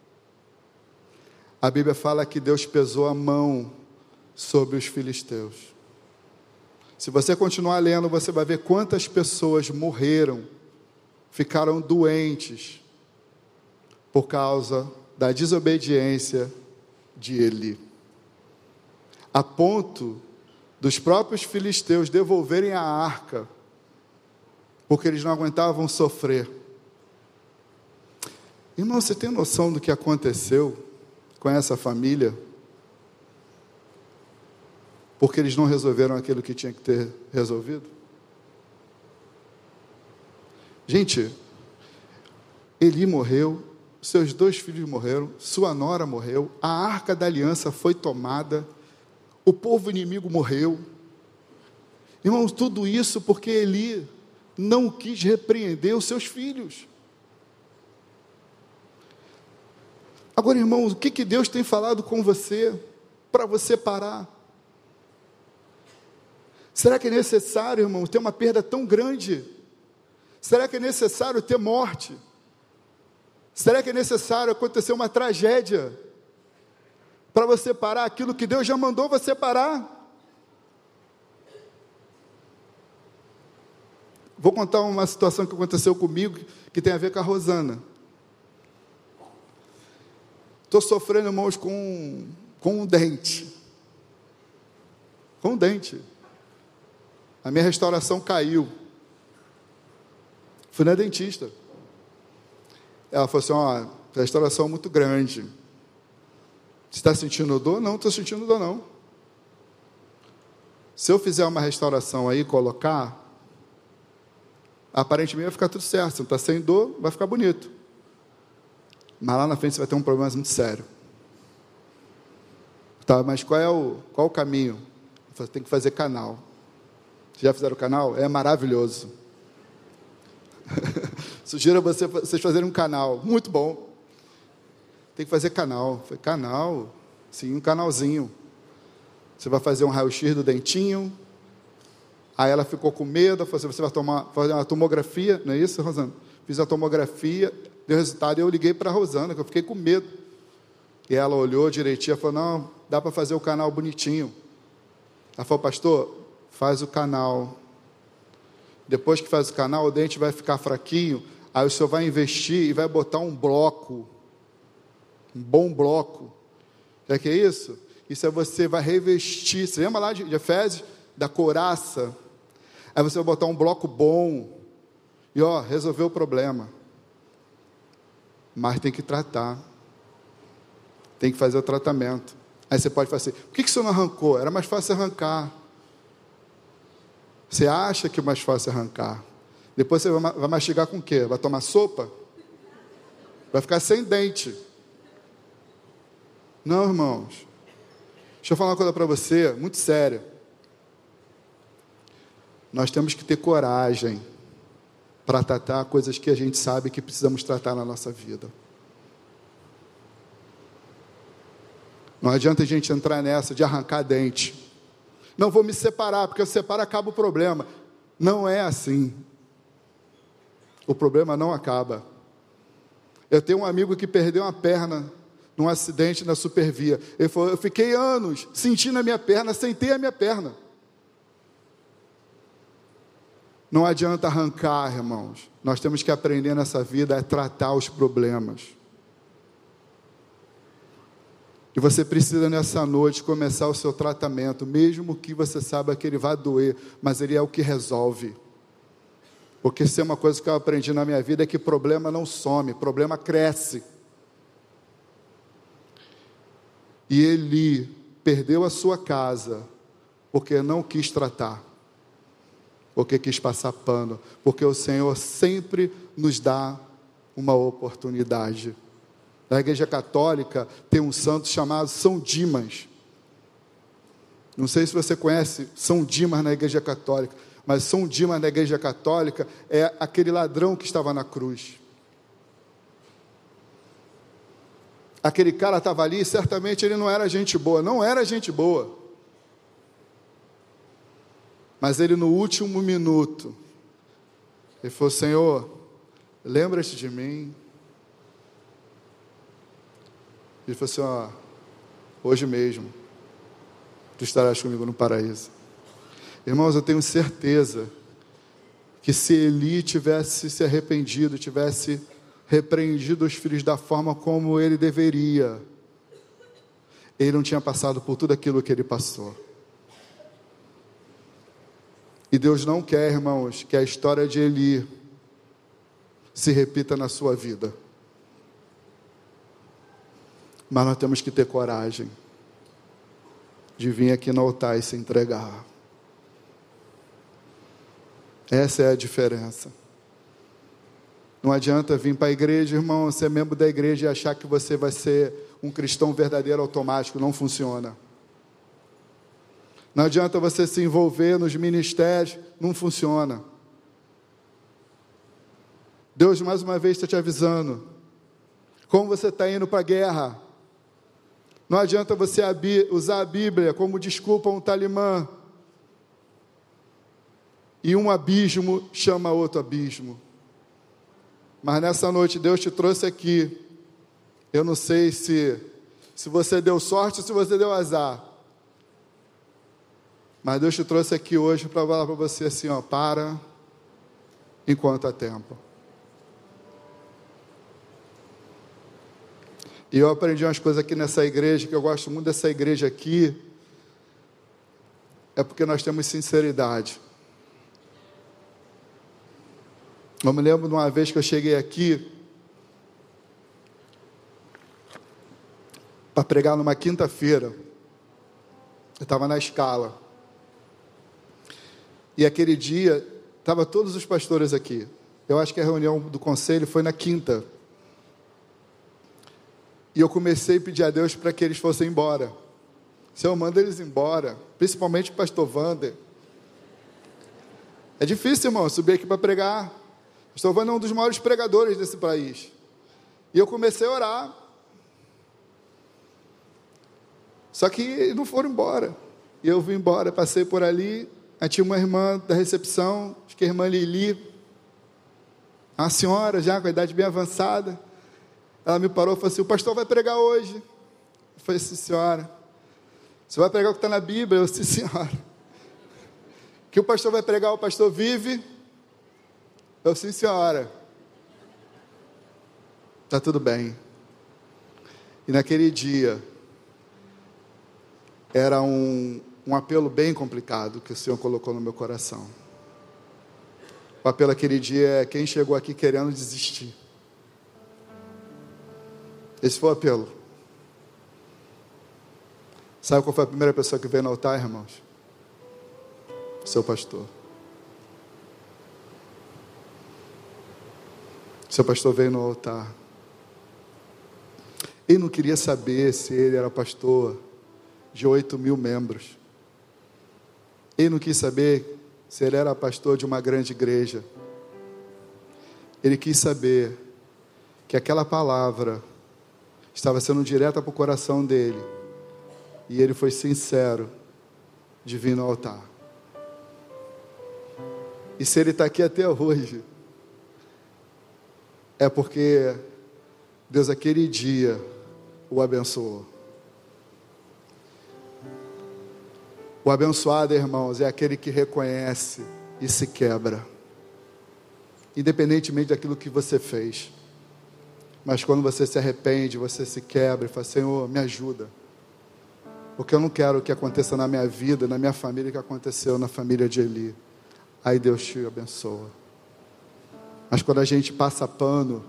A Bíblia fala que Deus pesou a mão sobre os filisteus. Se você continuar lendo, você vai ver quantas pessoas morreram, ficaram doentes, por causa da desobediência de Eli. A ponto dos próprios filisteus devolverem a arca, porque eles não aguentavam sofrer. Irmão, você tem noção do que aconteceu com essa família? Porque eles não resolveram aquilo que tinha que ter resolvido? Gente, Eli morreu, seus dois filhos morreram, sua nora morreu, a arca da aliança foi tomada, o povo inimigo morreu. Irmãos, tudo isso porque Eli não quis repreender os seus filhos. Agora, irmãos, o que, que Deus tem falado com você, para você parar? Será que é necessário, irmãos, ter uma perda tão grande? Será que é necessário ter morte? Será que é necessário acontecer uma tragédia para você parar aquilo que Deus já mandou você parar? Vou contar uma situação que aconteceu comigo, que tem a ver com a Rosana. Estou sofrendo, irmãos, com, com um dente. Com um dente. A minha restauração caiu. Fui na dentista. Ela falou assim, ó, restauração muito grande. Você está sentindo dor? Não, estou sentindo dor não. Se eu fizer uma restauração aí, colocar, aparentemente vai ficar tudo certo. Você não está sem dor, vai ficar bonito. Mas lá na frente você vai ter um problema muito sério. Tá, mas qual é o, qual o caminho? Eu falei, tem que fazer canal. Vocês já fizeram canal? É maravilhoso. Sugiro você, vocês fazerem um canal, muito bom. Tem que fazer canal. Foi canal, sim, um canalzinho. Você vai fazer um raio-x do dentinho. Aí ela ficou com medo, falou assim, você vai tomar, fazer uma tomografia, não é isso, Rosana? Fiz a tomografia, deu resultado, e eu liguei para a Rosana, que eu fiquei com medo. E ela olhou direitinho, falou, não, dá para fazer o canal bonitinho. Ela falou, pastor, faz o canal. Depois que faz o canal, o dente vai ficar fraquinho, aí o senhor vai investir e vai botar um bloco, um bom bloco. O que é isso? Isso é você vai revestir, você lembra lá de, de Efésios? Da couraça. Aí você vai botar um bloco bom, e ó, resolveu o problema. Mas tem que tratar, tem que fazer o tratamento. Aí você pode fazer, por que, que o senhor não arrancou? Era mais fácil arrancar. Você acha que é mais fácil arrancar. Depois você vai mastigar com o quê? Vai tomar sopa? Vai ficar sem dente. Não, irmãos. Deixa eu falar uma coisa para você, muito séria. Nós temos que ter coragem para tratar coisas que a gente sabe que precisamos tratar na nossa vida. Não adianta a gente entrar nessa de arrancar dente. Não vou me separar, porque eu separo acaba o problema. Não é assim. O problema não acaba. Eu tenho um amigo que perdeu uma perna num acidente na Supervia. Ele falou, eu fiquei anos sentindo a minha perna, sentei a minha perna. Não adianta arrancar, irmãos. Nós temos que aprender nessa vida a tratar os problemas. E você precisa nessa noite começar o seu tratamento, mesmo que você saiba que ele vai doer, mas ele é o que resolve. Porque se é uma coisa que eu aprendi na minha vida é que problema não some, problema cresce. E Eli perdeu a sua casa porque não quis tratar, porque quis passar pano, porque o Senhor sempre nos dá uma oportunidade. Na Igreja Católica tem um santo chamado São Dimas. Não sei se você conhece São Dimas na Igreja Católica. Mas São Dimas, da Igreja Católica, é aquele ladrão que estava na cruz. Aquele cara estava ali, certamente ele não era gente boa, não era gente boa. Mas ele, no último minuto, ele falou: Senhor, lembra-te de mim. Ele falou assim: ó, hoje mesmo, tu estarás comigo no paraíso. Irmãos, eu tenho certeza que se Eli tivesse se arrependido, tivesse repreendido os filhos da forma como ele deveria, ele não tinha passado por tudo aquilo que ele passou. E Deus não quer, irmãos, que a história de Eli se repita na sua vida. Mas nós temos que ter coragem de vir aqui no altar e se entregar. Essa é a diferença. Não adianta vir para a igreja, irmão, ser membro da igreja e achar que você vai ser um cristão verdadeiro automático. Não funciona. Não adianta você se envolver nos ministérios. Não funciona. Deus, mais uma vez, está te avisando. Como você está indo para a guerra. Não adianta você usar a Bíblia como desculpa, um talimã. E um abismo chama outro abismo. Mas nessa noite Deus te trouxe aqui. Eu não sei se, se você deu sorte ou se você deu azar. Mas Deus te trouxe aqui hoje para falar para você assim, ó, para enquanto há tempo. E eu aprendi umas coisas aqui nessa igreja, que eu gosto muito dessa igreja aqui, é porque nós temos sinceridade. Eu me lembro de uma vez que eu cheguei aqui para pregar numa quinta-feira. Eu estava na escala. E aquele dia, estavam todos os pastores aqui. Eu acho que a reunião do conselho foi na quinta. E eu comecei a pedir a Deus para que eles fossem embora. Senhor, manda eles embora. Principalmente o pastor Wander. É difícil, irmão, subir aqui para pregar. O pastor Wander é um dos maiores pregadores desse país. E eu comecei a orar. Só que não foram embora. E eu vim embora, passei por ali. Aí tinha uma irmã da recepção, acho que a irmã Lili, uma senhora já com a idade bem avançada. Ela me parou e falou assim: o pastor vai pregar hoje. Eu falei: sim, senhora. Você vai pregar o que está na Bíblia? Eu disse: sim, senhora. Que o pastor vai pregar, o pastor vive? Eu disse: sim, senhora. Está tudo bem. E naquele dia, era um, um apelo bem complicado que o Senhor colocou no meu coração. O apelo aquele dia é: quem chegou aqui querendo desistir? Esse foi o apelo. Sabe qual foi a primeira pessoa que veio no altar, irmãos? Seu pastor. Seu pastor veio no altar. Ele não queria saber se ele era pastor de oito mil membros. Ele não quis saber se ele era pastor de uma grande igreja. Ele quis saber que aquela palavra estava sendo direta para o coração dele. E ele foi sincero de vir no altar. E se ele está aqui até hoje, é porque Deus aquele dia o abençoou. O abençoado, irmãos, é aquele que reconhece e se quebra, independentemente daquilo que você fez. Mas quando você se arrepende, você se quebra e fala: Senhor, me ajuda, porque eu não quero o que aconteça na minha vida, na minha família, o que aconteceu na família de Eli. Aí Deus te abençoa. Mas quando a gente passa pano,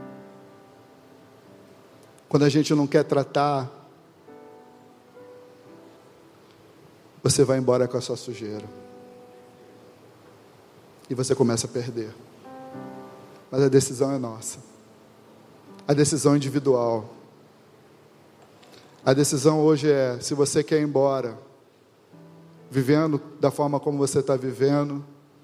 quando a gente não quer tratar, você vai embora com a sua sujeira. E você começa a perder. Mas a decisão é nossa. A decisão é individual. A decisão hoje é: se você quer ir embora, vivendo da forma como você está vivendo,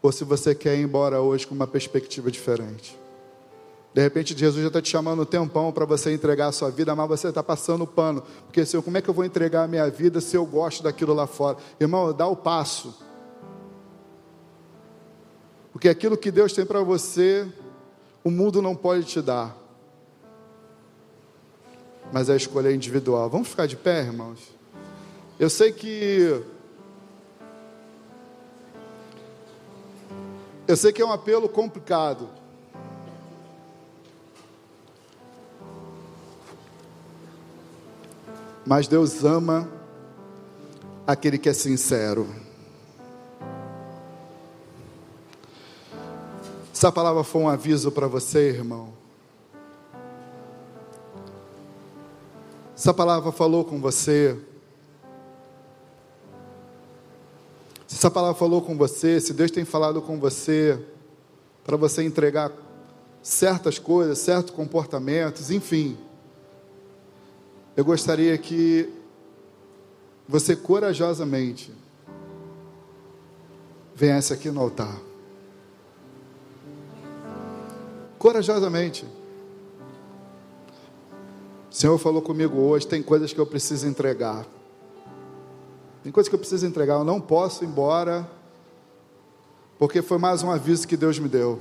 ou se você quer ir embora hoje com uma perspectiva diferente. De repente Jesus já está te chamando um tempão para você entregar a sua vida, mas você está passando o pano, porque Senhor, como é que eu vou entregar a minha vida se eu gosto daquilo lá fora? Irmão, dá o passo, porque aquilo que Deus tem para você, o mundo não pode te dar, mas a escolha é individual. Vamos ficar de pé, irmãos? Eu sei que eu sei que é um apelo complicado, mas Deus ama aquele que é sincero. Essa palavra foi um aviso para você, irmão. Essa palavra falou com você. Se essa palavra falou com você, se Deus tem falado com você, para você entregar certas coisas, certos comportamentos, enfim, eu gostaria que você corajosamente viesse aqui no altar. Corajosamente. O Senhor falou comigo hoje, tem coisas que eu preciso entregar. Tem coisas que eu preciso entregar, eu não posso ir embora, porque foi mais um aviso que Deus me deu.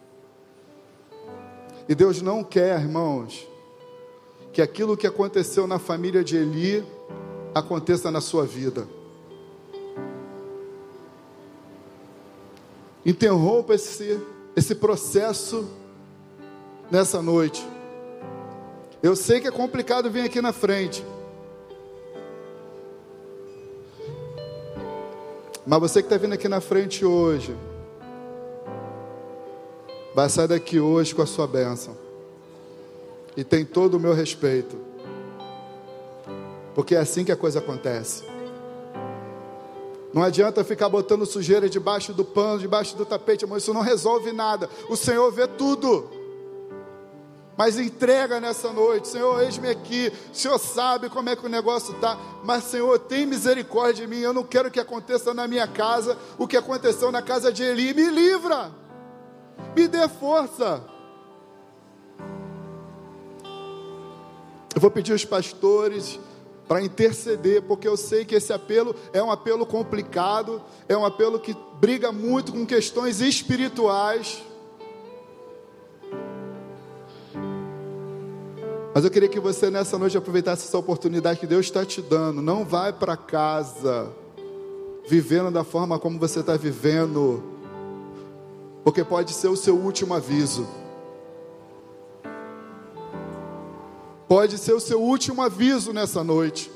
E Deus não quer, irmãos, que aquilo que aconteceu na família de Eli aconteça na sua vida. Interrompa esse, esse processo nessa noite. Eu sei que é complicado vir aqui na frente, mas você que está vindo aqui na frente hoje, vai sair daqui hoje com a sua bênção. E tem todo o meu respeito, porque é assim que a coisa acontece. Não adianta ficar botando sujeira debaixo do pano, debaixo do tapete, irmão, isso não resolve nada. O Senhor vê tudo. Mas entrega nessa noite. Senhor, eis-me aqui. O Senhor sabe como é que o negócio está, mas Senhor, tem misericórdia de mim. Eu não quero que aconteça na minha casa o que aconteceu na casa de Eli. Me livra, me dê força. Eu vou pedir aos pastores para interceder, porque eu sei que esse apelo é um apelo complicado, é um apelo que briga muito com questões espirituais. Mas eu queria que você nessa noite aproveitasse essa oportunidade que Deus está te dando. Não vai para casa vivendo da forma como você está vivendo, porque pode ser o seu último aviso. Pode ser o seu último aviso nessa noite.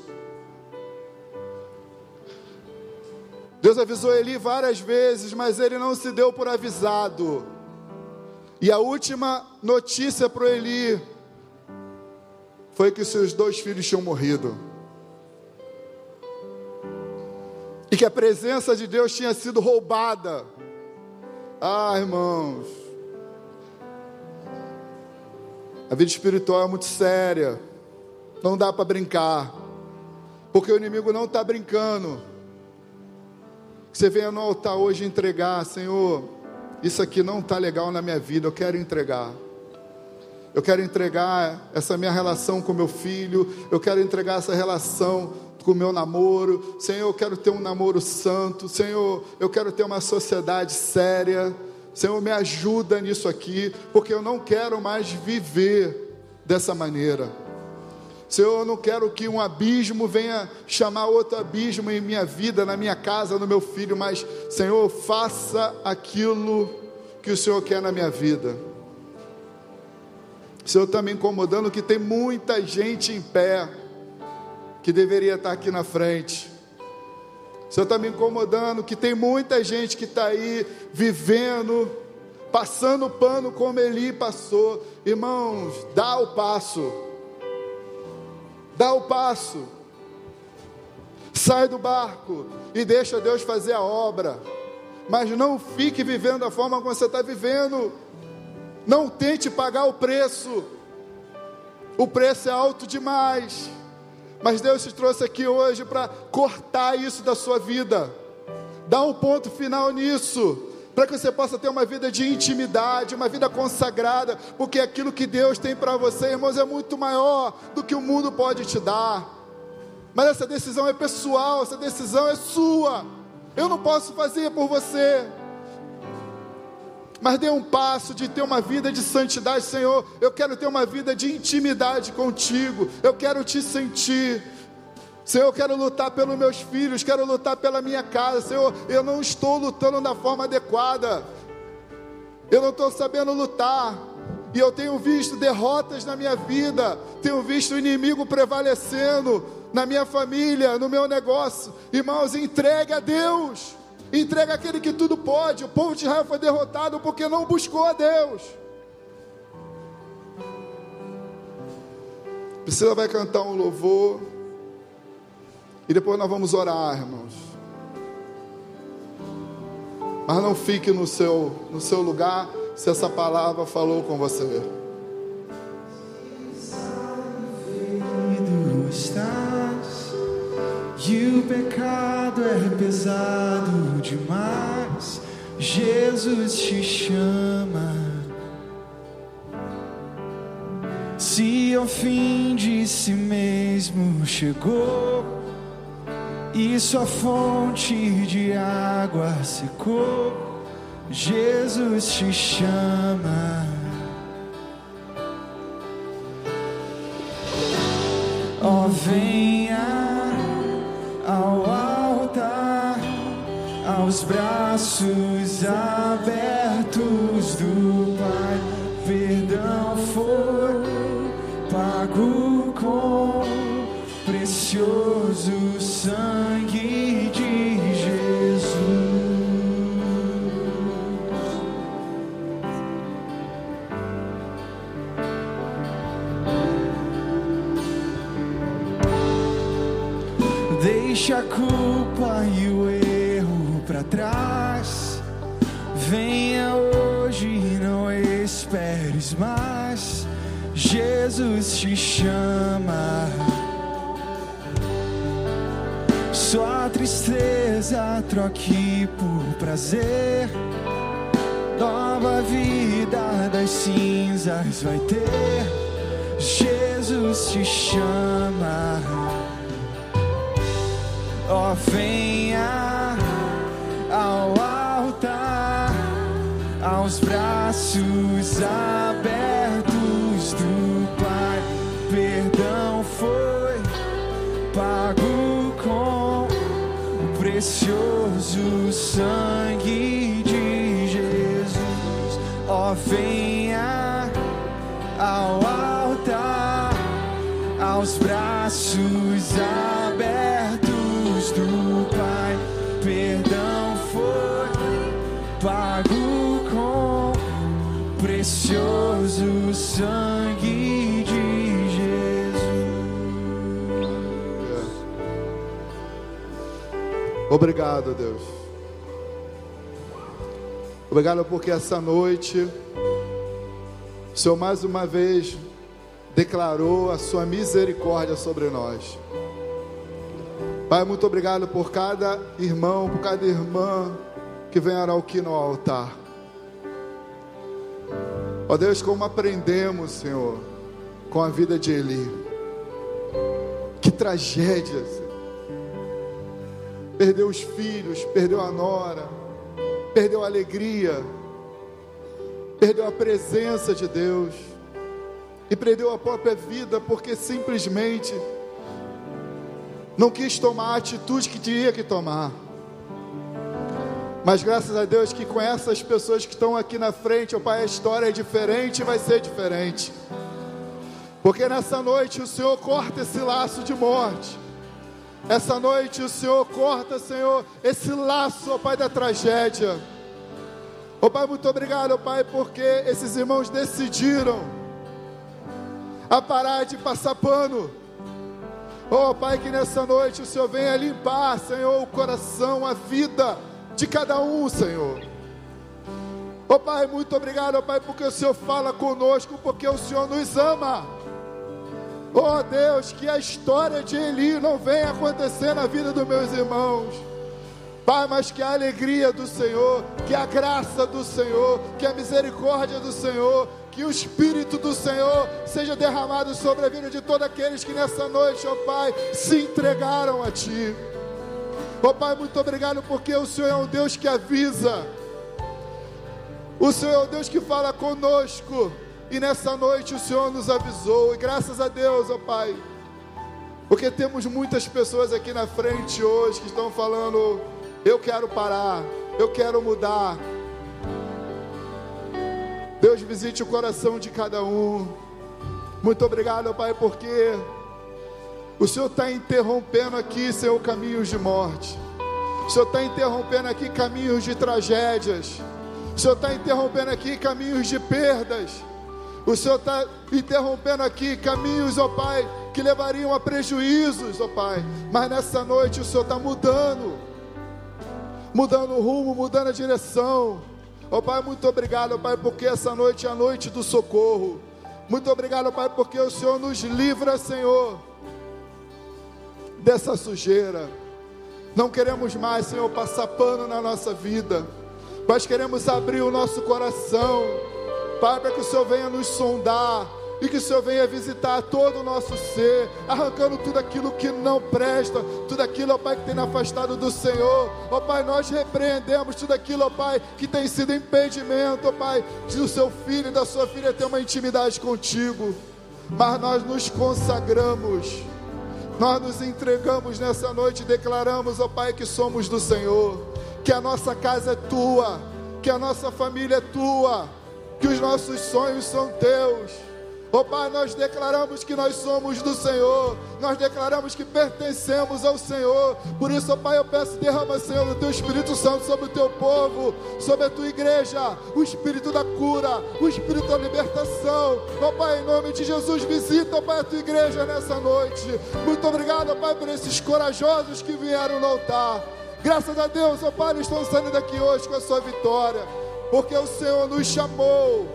Deus avisou Eli várias vezes, mas ele não se deu por avisado. E a última notícia para Eli foi que seus dois filhos tinham morrido. E que a presença de Deus tinha sido roubada. Ah, irmãos, a vida espiritual é muito séria. Não dá para brincar, porque o inimigo não está brincando. Você venha no altar hoje entregar: Senhor, isso aqui não está legal na minha vida, eu quero entregar. Eu quero entregar essa minha relação com meu filho, eu quero entregar essa relação com o meu namoro. Senhor, eu quero ter um namoro santo. Senhor, eu quero ter uma sociedade séria. Senhor, me ajuda nisso aqui, porque eu não quero mais viver dessa maneira. Senhor, eu não quero que um abismo venha chamar outro abismo em minha vida, na minha casa, no meu filho, mas, Senhor, faça aquilo que o Senhor quer na minha vida. O Senhor está me incomodando que tem muita gente em pé que deveria estar aqui na frente. O Senhor está me incomodando que tem muita gente que está aí vivendo, passando pano como Eli passou. Irmãos, dá o passo. Dá o passo. Sai do barco e deixa Deus fazer a obra. Mas não fique vivendo da forma como você está vivendo. Não tente pagar o preço. O preço é alto demais. Mas Deus te trouxe aqui hoje para cortar isso da sua vida. Dar um ponto final nisso. para que você possa ter uma vida de intimidade, uma vida consagrada, porque aquilo que Deus tem para você, irmãos, é muito maior do que o mundo pode te dar. Mas essa decisão é pessoal, essa decisão é sua. Eu não posso fazer por você. Mas dê um passo de ter uma vida de santidade. Senhor, eu quero ter uma vida de intimidade contigo, eu quero te sentir. Senhor, eu quero lutar pelos meus filhos, quero lutar pela minha casa. Senhor, eu não estou lutando da forma adequada, eu não estou sabendo lutar, e eu tenho visto derrotas na minha vida, tenho visto o inimigo prevalecendo na minha família, no meu negócio. Irmãos, entregue a Deus, entregue aquele que tudo pode. O povo de Israel foi derrotado porque não buscou a Deus. Priscila vai cantar um louvor, e depois nós vamos orar, irmãos. Mas não fique no seu, no seu lugar, se essa palavra falou com você. Estás, e o pecado é pesado demais. Jesus te chama. Se ao fim de si mesmo chegou, e sua fonte de água secou, Jesus te chama. Ó, oh, venha ao altar, aos braços abertos do Pai. Perdão foi pago com precioso sangue de Jesus. Deixa a culpa e o erro pra trás. Venha hoje e não esperes mais. Jesus te chama. Sua tristeza troque por prazer. Nova vida das cinzas vai ter. Jesus te chama. Ó, oh, venha ao altar, aos braços abertos do Pai. Perdão foi pago com o precioso sangue de Jesus. Ó, oh, venha ao altar, aos braços abertos do Pai. Perdão foi pago com precioso sangue de Jesus. Obrigado, Deus. Obrigado porque essa noite o Senhor mais uma vez declarou a sua misericórdia sobre nós. Pai, muito obrigado por cada irmão, por cada irmã que vem orar aqui no altar. Ó Deus, como aprendemos, Senhor, com a vida de Eli. Que tragédia, Senhor. Perdeu os filhos, perdeu a nora, perdeu a alegria, perdeu a presença de Deus, e perdeu a própria vida porque simplesmente não quis tomar a atitude que tinha que tomar. Mas graças a Deus que com essas pessoas que estão aqui na frente, ó Pai, a história é diferente e vai ser diferente. Porque nessa noite o Senhor corta esse laço de morte. Essa noite o Senhor corta, Senhor, esse laço, ó Pai, da tragédia. Ó Pai, muito obrigado, ó Pai, porque esses irmãos decidiram a parar de passar pano. Oh Pai, que nessa noite o Senhor venha limpar, Senhor, o coração, a vida de cada um, Senhor. Oh Pai, muito obrigado, oh Pai, porque o Senhor fala conosco, porque o Senhor nos ama. Oh Deus, que a história de Eli não venha acontecer na vida dos meus irmãos. Pai, mas que a alegria do Senhor, que a graça do Senhor, que a misericórdia do Senhor, que o Espírito do Senhor seja derramado sobre a vida de todos aqueles que nessa noite, ó Pai, se entregaram a Ti. Ó Pai, muito obrigado, porque o Senhor é um Deus que avisa, o Senhor é um Deus que fala conosco, e nessa noite o Senhor nos avisou, e graças a Deus, ó Pai, porque temos muitas pessoas aqui na frente hoje que estão falando: eu quero parar, eu quero mudar. Deus visite o coração de cada um. Muito obrigado, Pai, porque o Senhor está interrompendo aqui, Senhor, caminhos de morte. O Senhor está interrompendo aqui caminhos de tragédias. O Senhor está interrompendo aqui caminhos de perdas. O Senhor está interrompendo aqui caminhos, ó Pai, que levariam a prejuízos, ó Pai. Mas nessa noite o Senhor está mudando, mudando o rumo, mudando a direção. Ó Pai, muito obrigado, ó Pai, porque essa noite é a noite do socorro. Muito obrigado, ó Pai, porque o Senhor nos livra, Senhor, dessa sujeira. Não queremos mais, Senhor, passar pano na nossa vida. Nós queremos abrir o nosso coração, Pai, para que o Senhor venha nos sondar, e que o Senhor venha visitar todo o nosso ser, arrancando tudo aquilo que não presta, tudo aquilo, ó Pai, que tem afastado do Senhor. Ó Pai, nós repreendemos tudo aquilo, ó Pai, que tem sido impedimento, ó Pai, de o seu filho e da sua filha ter uma intimidade contigo. Mas nós nos consagramos, nós nos entregamos nessa noite e declaramos, ó Pai, que somos do Senhor, que a nossa casa é tua, que a nossa família é tua, que os nossos sonhos são teus. Ó Pai, nós declaramos que nós somos do Senhor, nós declaramos que pertencemos ao Senhor. Por isso, ó Pai, eu peço: derrama, Senhor, o Teu Espírito Santo sobre o Teu povo, sobre a Tua igreja, o Espírito da cura, o Espírito da libertação. Ó Pai, em nome de Jesus, visita, ó Pai, a Tua igreja nessa noite. Muito obrigado, ó Pai, por esses corajosos que vieram no altar. Graças a Deus, ó Pai, eles estão saindo daqui hoje com a sua vitória, porque o Senhor nos chamou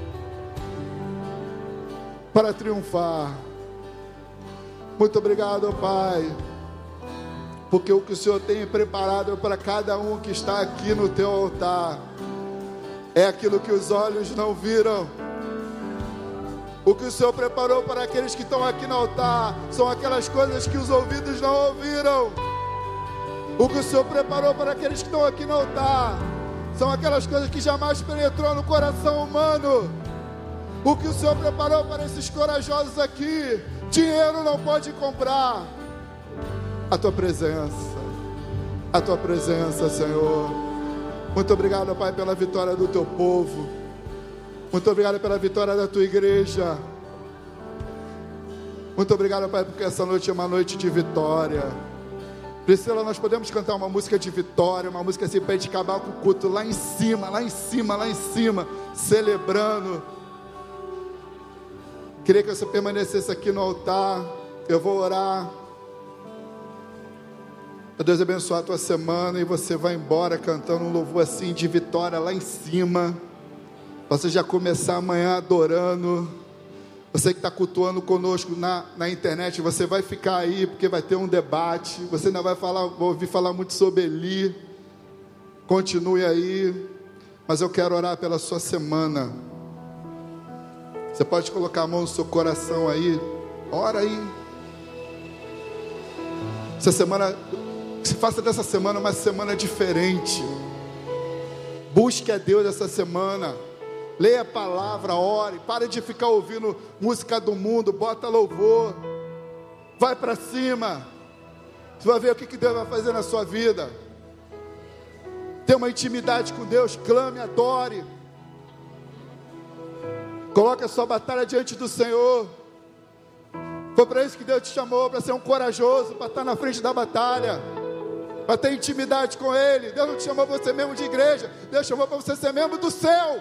para triunfar. Muito obrigado, ó Pai, porque o que o Senhor tem preparado para cada um que está aqui no Teu altar é aquilo que os olhos não viram. O que o Senhor preparou para aqueles que estão aqui no altar são aquelas coisas que os ouvidos não ouviram. O que o Senhor preparou para aqueles que estão aqui no altar são aquelas coisas que jamais penetrou no coração humano. O que o Senhor preparou para esses corajosos aqui, dinheiro não pode comprar. A Tua presença, a Tua presença, Senhor. Muito obrigado, Pai, pela vitória do Teu povo. Muito obrigado pela vitória da Tua igreja. Muito obrigado, Pai, porque essa noite é uma noite de vitória. Priscila, nós podemos cantar uma música de vitória, uma música assim para a gente acabar com o culto lá em cima, lá em cima, lá em cima, celebrando. Queria que você permanecesse aqui no altar. Eu vou orar. Deus abençoe a tua semana, e você vai embora cantando um louvor assim de vitória lá em cima. Você já começar amanhã adorando. Você que está cultuando conosco na, na internet, você vai ficar aí, porque vai ter um debate. Você ainda vai falar, vou ouvir falar muito sobre Eli. Continue aí. Mas eu quero orar pela sua semana. Você pode colocar a mão no seu coração aí. Ora aí. Essa semana, se faça dessa semana uma semana diferente. Busque a Deus essa semana. Leia a palavra, ore. Pare de ficar ouvindo música do mundo. Bota louvor. Vai para cima. Você vai ver o que Deus vai fazer na sua vida. Tenha uma intimidade com Deus. Clame, adore. Coloque a sua batalha diante do Senhor. Foi para isso que Deus te chamou, para ser um corajoso, para estar na frente da batalha, para ter intimidade com Ele. Deus não te chamou para você membro de igreja, Deus chamou para você ser membro do céu.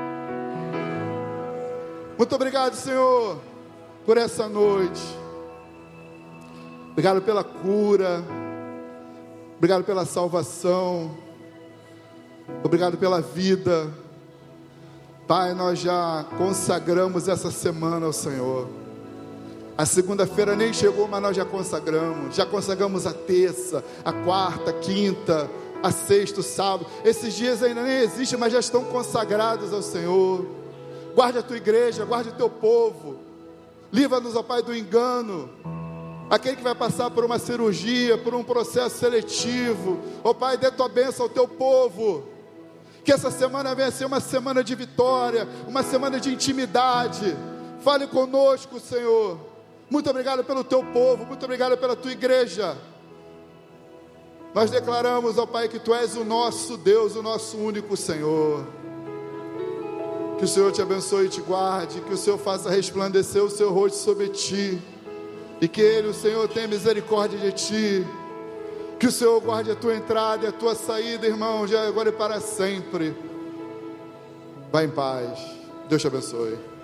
Muito obrigado, Senhor, por essa noite. Obrigado pela cura. Obrigado pela salvação. Obrigado pela vida. Pai, nós já consagramos essa semana ao Senhor. A segunda-feira nem chegou, mas nós já consagramos. Já consagramos a terça, a quarta, a quinta, a sexta, o sábado. Esses dias ainda nem existem, mas já estão consagrados ao Senhor. Guarde a tua igreja, guarde o teu povo. Livra-nos, ó Pai, do engano. Aquele que vai passar por uma cirurgia, por um processo seletivo. Ó Pai, dê tua bênção ao teu povo. Que essa semana venha ser uma semana de vitória, uma semana de intimidade. Fale conosco, Senhor. Muito obrigado pelo teu povo, muito obrigado pela tua igreja. Nós declaramos, ó Pai, que tu és o nosso Deus, o nosso único Senhor. Que o Senhor te abençoe e te guarde, que o Senhor faça resplandecer o seu rosto sobre ti, e que Ele, o Senhor, tenha misericórdia de ti. Que o Senhor guarde a tua entrada e a tua saída, irmão, já agora e para sempre. Vá em paz. Deus te abençoe.